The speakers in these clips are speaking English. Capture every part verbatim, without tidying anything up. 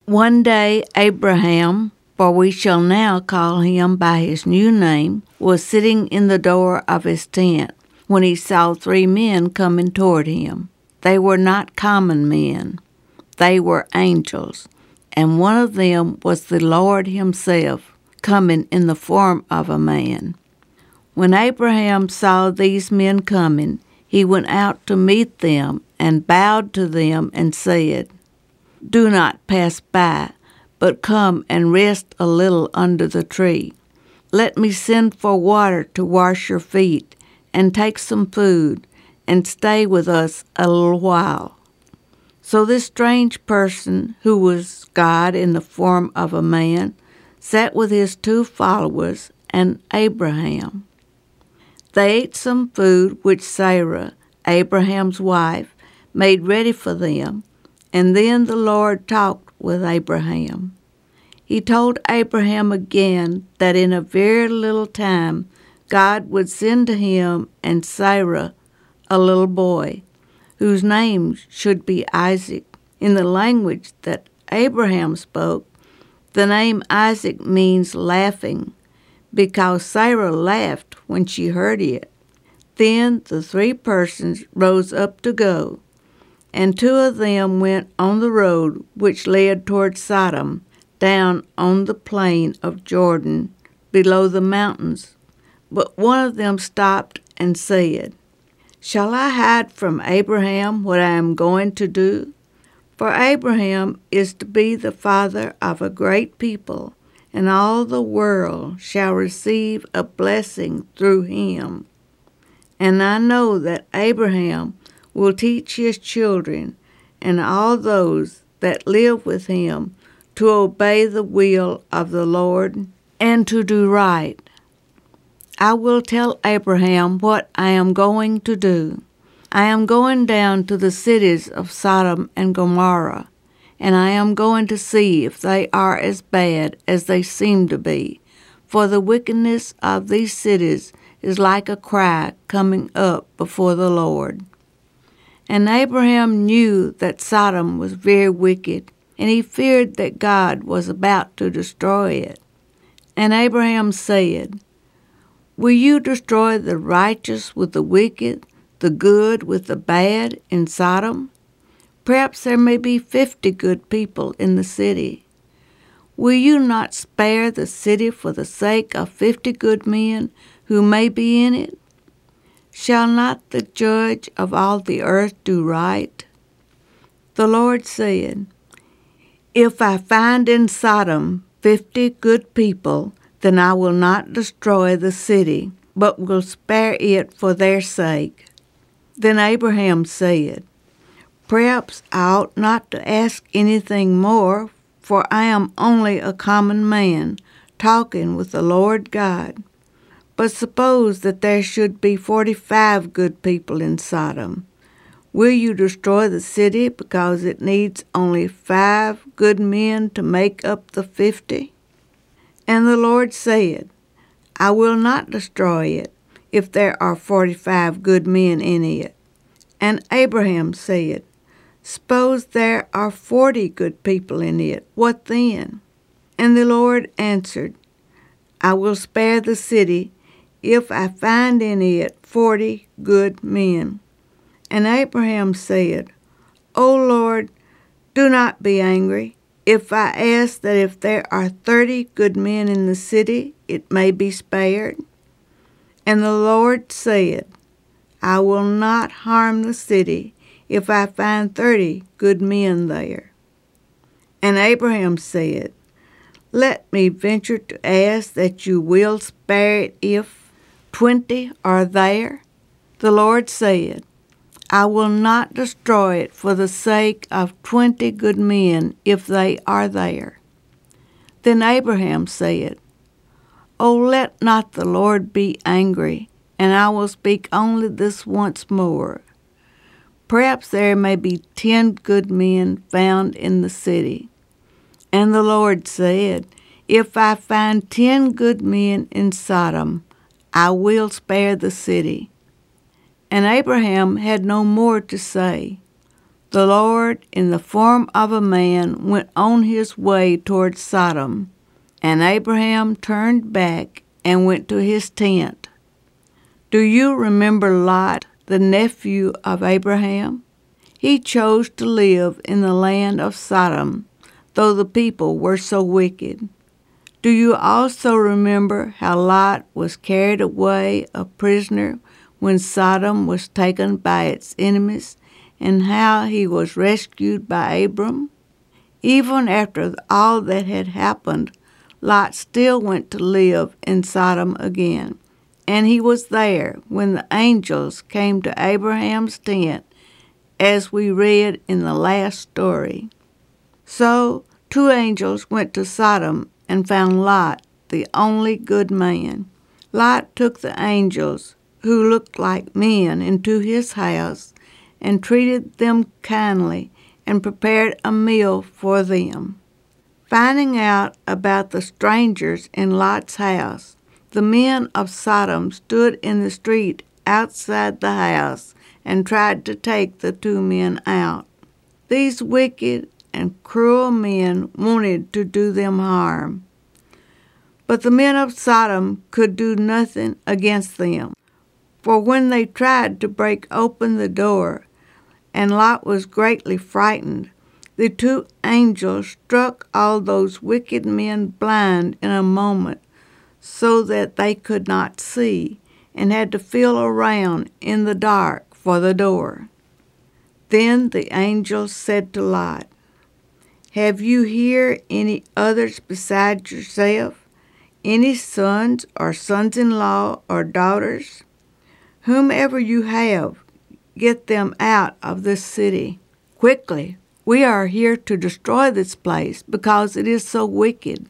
One day Abraham, for we shall now call him by his new name, was sitting in the door of his tent when he saw three men coming toward him. They were not common men. They were angels, and one of them was the Lord himself, coming in the form of a man. When Abraham saw these men coming, he went out to meet them and bowed to them and said, "Do not pass by, but come and rest a little under the tree. Let me send for water to wash your feet, and take some food, and stay with us a little while." So this strange person, who was God in the form of a man, sat with his two followers and Abraham. They ate some food which Sarah, Abraham's wife, made ready for them, and then the Lord talked with Abraham. He told Abraham again that in a very little time God would send to him and Sarah a little boy, whose name should be Isaac. In the language that Abraham spoke, the name Isaac means laughing, because Sarah laughed when she heard it. Then the three persons rose up to go, and two of them went on the road which led toward Sodom, down on the plain of Jordan, below the mountains. But one of them stopped and said, "Shall I hide from Abraham what I am going to do? For Abraham is to be the father of a great people, and all the world shall receive a blessing through him. And I know that Abraham will teach his children and all those that live with him to obey the will of the Lord and to do right. I will tell Abraham what I am going to do. I am going down to the cities of Sodom and Gomorrah, and I am going to see if they are as bad as they seem to be, for the wickedness of these cities is like a cry coming up before the Lord." And Abraham knew that Sodom was very wicked, and he feared that God was about to destroy it. And Abraham said, "Will you destroy the righteous with the wicked, the good with the bad in Sodom? Perhaps there may be fifty good people in the city. Will you not spare the city for the sake of fifty good men who may be in it? Shall not the judge of all the earth do right?" The Lord said, "If I find in Sodom fifty good people, then I will not destroy the city, but will spare it for their sake." Then Abraham said, "Perhaps I ought not to ask anything more, for I am only a common man, talking with the Lord God. But suppose that there should be forty-five good people in Sodom. Will you destroy the city because it needs only five good men to make up the fifty?" And the Lord said, "I will not destroy it if there are forty-five good men in it." And Abraham said, "Suppose there are forty good people in it, what then?" And the Lord answered, "I will spare the city if I find in it forty good men." And Abraham said, "O Lord, do not be angry. If I ask that if there are thirty good men in the city, it may be spared." And the Lord said, "I will not harm the city if I find thirty good men there." And Abraham said, "Let me venture to ask that you will spare it if twenty are there?" The Lord said, "I will not destroy it for the sake of twenty good men if they are there." Then Abraham said, "O let not the Lord be angry, and I will speak only this once more. Perhaps there may be ten good men found in the city." And the Lord said, "If I find ten good men in Sodom, I will spare the city." And Abraham had no more to say. the Lord, in the form of a man, went on his way toward Sodom, and Abraham turned back and went to his tent. Do you remember Lot, the nephew of Abraham? He chose to live in the land of Sodom, though the people were so wicked. Do you also remember how Lot was carried away a prisoner when Sodom was taken by its enemies, and how he was rescued by Abram? Even after all that had happened, Lot still went to live in Sodom again, and he was there when the angels came to Abraham's tent, as we read in the last story. So two angels went to Sodom and found Lot, the only good man. Lot took the angels, who looked like men, into his house and treated them kindly and prepared a meal for them. Finding out about the strangers in Lot's house, the men of Sodom stood in the street outside the house and tried to take the two men out. These wicked and cruel men wanted to do them harm. But the men of Sodom could do nothing against them. For when they tried to break open the door, and Lot was greatly frightened, the two angels struck all those wicked men blind in a moment, so that they could not see, and had to feel around in the dark for the door. Then the angels said to Lot, "Have you here any others besides yourself? Any sons or sons-in-law or daughters? Whomever you have, get them out of this city. Quickly, we are here to destroy this place because it is so wicked."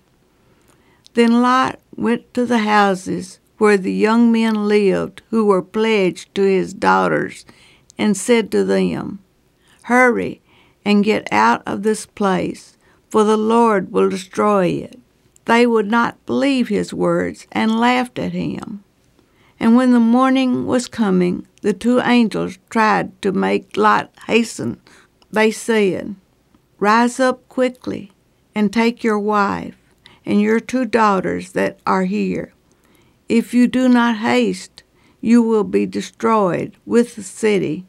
Then Lot went to the houses where the young men lived who were pledged to his daughters, and said to them, "Hurry and get out of this place, for the Lord will destroy it." They would not believe his words and laughed at him. And when the morning was coming, the two angels tried to make Lot hasten. They said, "Rise up quickly and take your wife and your two daughters that are here. If you do not haste, you will be destroyed with the city."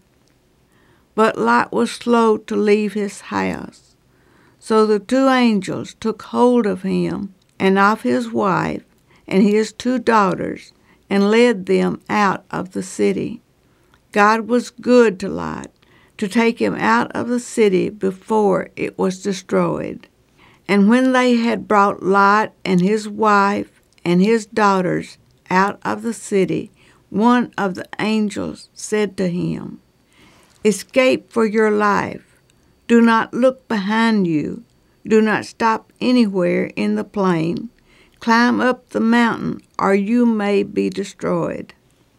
But Lot was slow to leave his house. So the two angels took hold of him and of his wife and his two daughters, and led them out of the city. God was good to Lot, to take him out of the city before it was destroyed. And when they had brought Lot and his wife and his daughters out of the city, one of the angels said to him, "Escape for your life. Do not look behind you. Do not stop anywhere in the plain. Climb up the mountain, or you may be destroyed."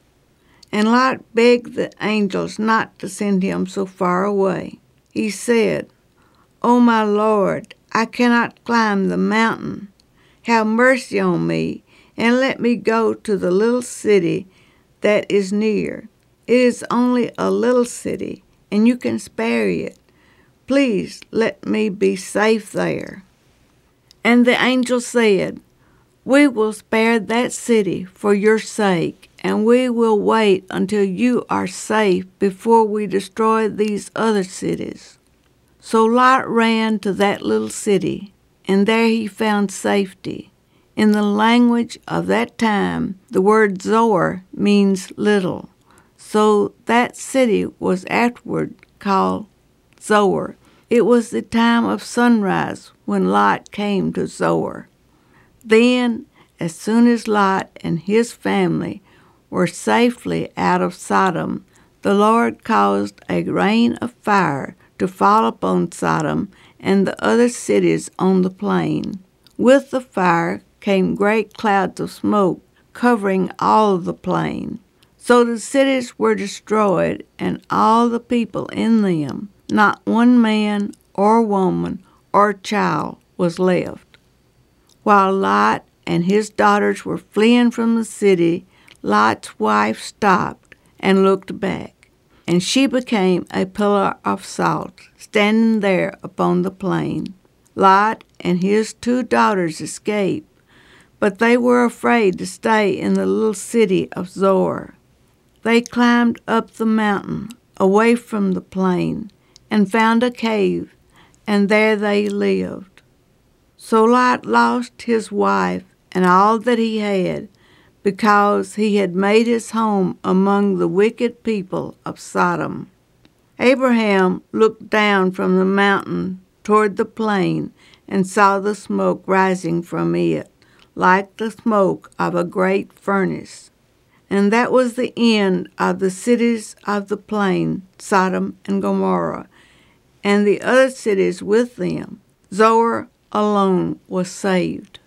And Lot begged the angels not to send him so far away. He said, "O my Lord, I cannot climb the mountain. Have mercy on me, and let me go to the little city that is near. It is only a little city, and you can spare it. Please let me be safe there." And the angel said, "We will spare that city for your sake, and we will wait until you are safe before we destroy these other cities." So Lot ran to that little city, and there he found safety. In the language of that time, the word Zoar means little. So that city was afterward called Zoar. It was the time of sunrise when Lot came to Zoar. Then, as soon as Lot and his family were safely out of Sodom, the Lord caused a rain of fire to fall upon Sodom and the other cities on the plain. With the fire came great clouds of smoke, covering all the plain. So the cities were destroyed, and all the people in them. Not one man or woman or child was left. While Lot and his daughters were fleeing from the city, Lot's wife stopped and looked back, and she became a pillar of salt, standing there upon the plain. Lot and his two daughters escaped, but they were afraid to stay in the little city of Zoar. They climbed up the mountain, away from the plain, and found a cave, and there they lived. So Lot lost his wife and all that he had, because he had made his home among the wicked people of Sodom. Abraham looked down from the mountain toward the plain and saw the smoke rising from it, like the smoke of a great furnace. And that was the end of the cities of the plain, Sodom and Gomorrah, and the other cities with them. Zoar alone was saved.